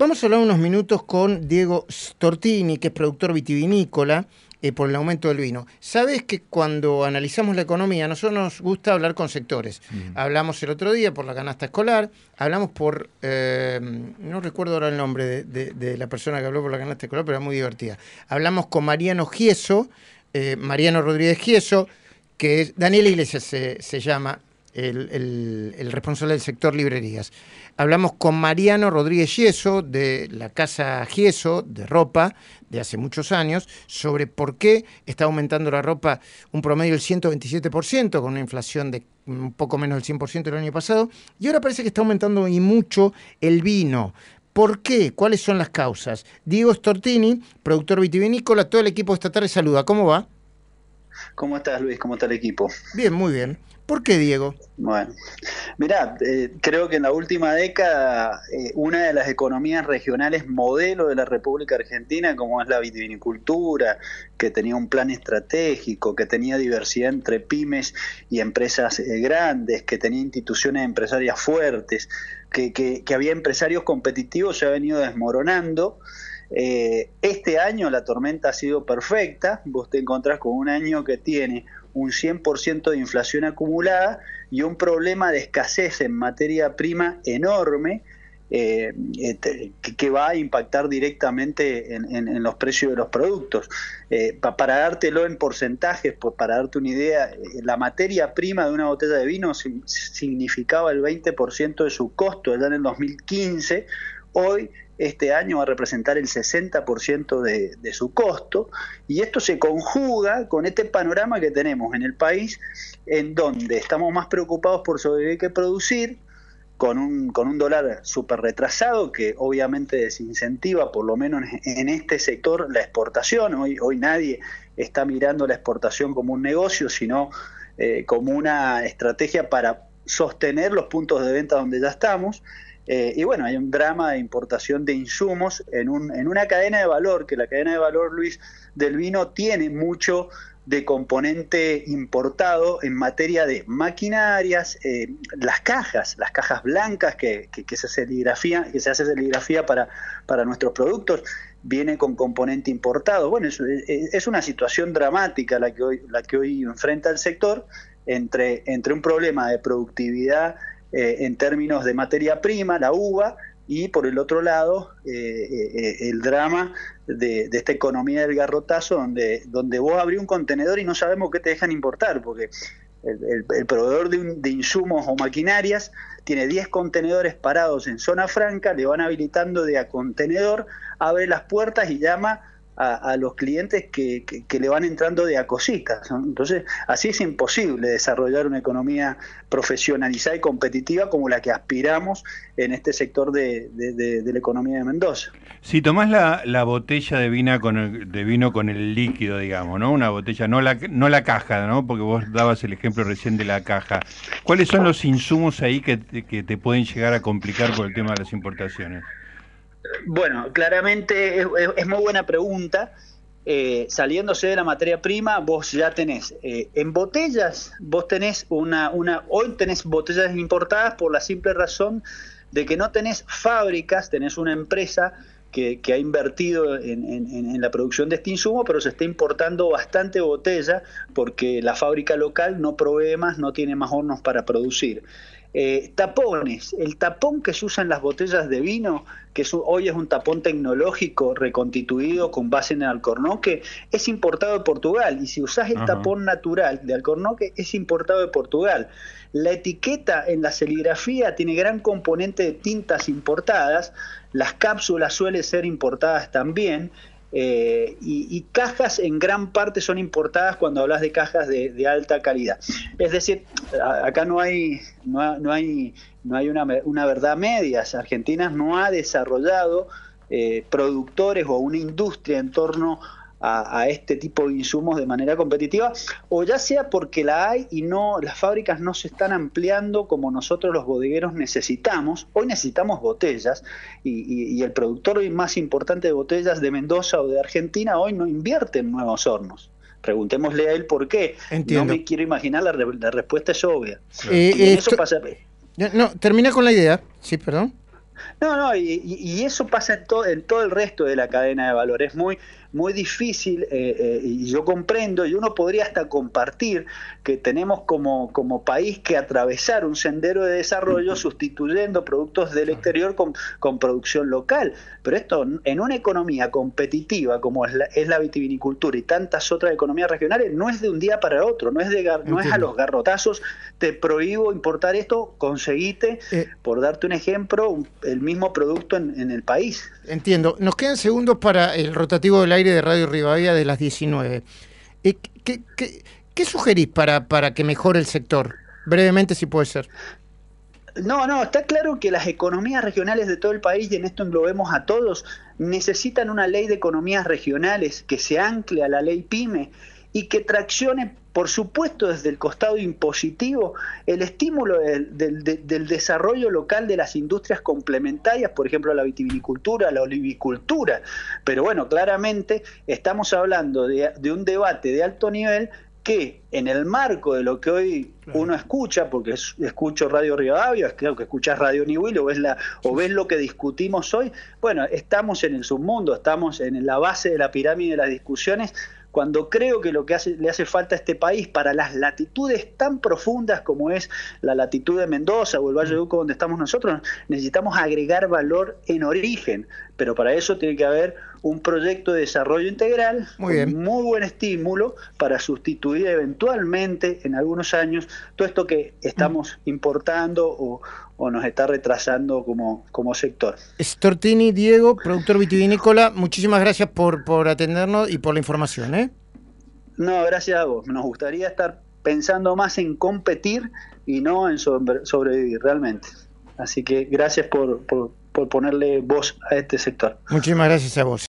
Vamos a hablar unos minutos con Diego Stortini, que es productor vitivinícola, por el aumento del vino. Sabes que cuando analizamos la economía, a nosotros nos gusta hablar con sectores. Hablamos el otro día por la canasta escolar, hablamos por, no recuerdo ahora el nombre de la persona que habló por la canasta escolar, pero era muy divertida. Hablamos con Mariano Gieso, Mariano Rodríguez Gieso, que es, Daniel Iglesias se llama, el responsable del sector librerías. Hablamos con Mariano Rodríguez Gieso, de la Casa Gieso, de ropa, de hace muchos años, sobre por qué está aumentando la ropa un promedio del 127%, con una inflación de un poco menos del 100% el año pasado, y ahora parece que está aumentando y mucho el vino. ¿Por qué? ¿Cuáles son las causas? Diego Stortini, productor vitivinícola, todo el equipo esta tarde saluda. ¿Cómo va? ¿Cómo estás, Luis? ¿Cómo está el equipo? Bien, muy bien. ¿Por qué, Diego? Bueno, mirá, creo que en la última década una de las economías regionales modelo de la República Argentina, como es la vitivinicultura, que tenía un plan estratégico, que tenía diversidad entre pymes y empresas grandes, que tenía instituciones empresarias fuertes, que había empresarios competitivos, se ha venido desmoronando. Este año la tormenta ha sido perfecta. Vos te encontrás con un año que tiene un 100% de inflación acumulada y un problema de escasez en materia prima enorme, que va a impactar directamente en los precios de los productos. Para dártelo en porcentajes, pues para darte una idea, la materia prima de una botella de vino significaba el 20% de su costo allá en el 2015. Hoy, este año, va a representar el 60% de su costo, y esto se conjuga con este panorama que tenemos en el país, en donde estamos más preocupados por sobrevivir que producir, con un dólar súper retrasado que obviamente desincentiva, por lo menos en este sector, la exportación. Hoy nadie está mirando la exportación como un negocio, sino como una estrategia para sostener los puntos de venta donde ya estamos. Y bueno, hay un drama de importación de insumos en una cadena de valor, que la cadena de valor, Luis, del vino tiene mucho de componente importado en materia de maquinarias, las cajas blancas que se hace serigrafía para nuestros productos, viene con componente importado. Bueno, es una situación dramática la que hoy enfrenta el sector, entre un problema de productividad en términos de materia prima, la uva, y por el otro lado el drama de esta economía del garrotazo, donde vos abrís un contenedor y no sabemos qué te dejan importar, porque el proveedor de insumos o maquinarias tiene 10 contenedores parados en zona franca, le van habilitando de a contenedor, abre las puertas y llama a los clientes que le van entrando de a cositas, ¿no? Entonces, así es imposible desarrollar una economía profesionalizada y competitiva como la que aspiramos en este sector de la economía de Mendoza. Si tomás la botella de vino con el líquido, digamos, ¿no? Una botella, no la caja, ¿no? Porque vos dabas el ejemplo recién de la caja. ¿Cuáles son los insumos ahí que te pueden llegar a complicar por el tema de las importaciones? Bueno, claramente es muy buena pregunta. Saliéndose de la materia prima, vos ya tenés en botellas, vos tenés hoy tenés botellas importadas por la simple razón de que no tenés fábricas, tenés una empresa que ha invertido en la producción de este insumo, pero se está importando bastante botella porque la fábrica local no provee más, no tiene más hornos para producir. Tapones, el tapón que se usa en las botellas de vino, que hoy es un tapón tecnológico reconstituido con base en el alcornoque, es importado de Portugal, y si usás el tapón natural de alcornoque, es importado de Portugal. La etiqueta en la serigrafía tiene gran componente de tintas importadas, las cápsulas suelen ser importadas también, y cajas en gran parte son importadas cuando hablas de cajas de alta calidad. Es decir, acá no hay una verdad media. Argentina no ha desarrollado productores o una industria en torno a este tipo de insumos de manera competitiva, o ya sea porque la hay y las fábricas no se están ampliando como nosotros los bodegueros necesitamos. Hoy necesitamos botellas, y el productor más importante de botellas de Mendoza o de Argentina hoy no invierte en nuevos hornos. Preguntémosle a él por qué. Entiendo. No me quiero imaginar, la respuesta es obvia. Y en eso pasa... No, termina con la idea. Sí, perdón. No, no, y eso pasa en todo el resto de la cadena de valor. Es muy difícil, y yo comprendo, y uno podría hasta compartir que tenemos como país que atravesar un sendero de desarrollo sustituyendo productos del exterior con producción local. Pero esto, en una economía competitiva como es la vitivinicultura y tantas otras economías regionales, no es de un día para otro, no es a los garrotazos, te prohíbo importar esto, conseguite, por darte un ejemplo, el mismo producto en el país. Entiendo. Nos quedan segundos para el rotativo del aire de Radio Rivadavia de las 19. ¿Qué sugerís para que mejore el sector? Brevemente, si puede ser. No, está claro que las economías regionales de todo el país, y en esto englobemos a todos, necesitan una ley de economías regionales que se ancle a la ley PYME y que traccione, por supuesto, desde el costado impositivo, el estímulo del desarrollo local de las industrias complementarias, por ejemplo, la vitivinicultura, la olivicultura. Pero bueno, claramente estamos hablando de un debate de alto nivel que en el marco de lo que hoy uno escucha, porque escucho Radio Rivadavia, creo que escuchás Radio Niwil o ves lo que discutimos hoy, bueno, estamos en el submundo, estamos en la base de la pirámide de las discusiones, cuando creo que lo que le hace falta a este país para las latitudes tan profundas como es la latitud de Mendoza o el Valle de Uco donde estamos nosotros, necesitamos agregar valor en origen, pero para eso tiene que haber un proyecto de desarrollo integral con muy buen estímulo para sustituir eventualmente en algunos años todo esto que estamos importando o nos está retrasando como sector. Stortini Diego, productor vitivinícola, muchísimas gracias por atendernos y por la información, ¿eh? No, gracias a vos. Nos gustaría estar pensando más en competir y no en sobrevivir realmente. Así que gracias por ponerle voz a este sector. Muchísimas gracias a vos.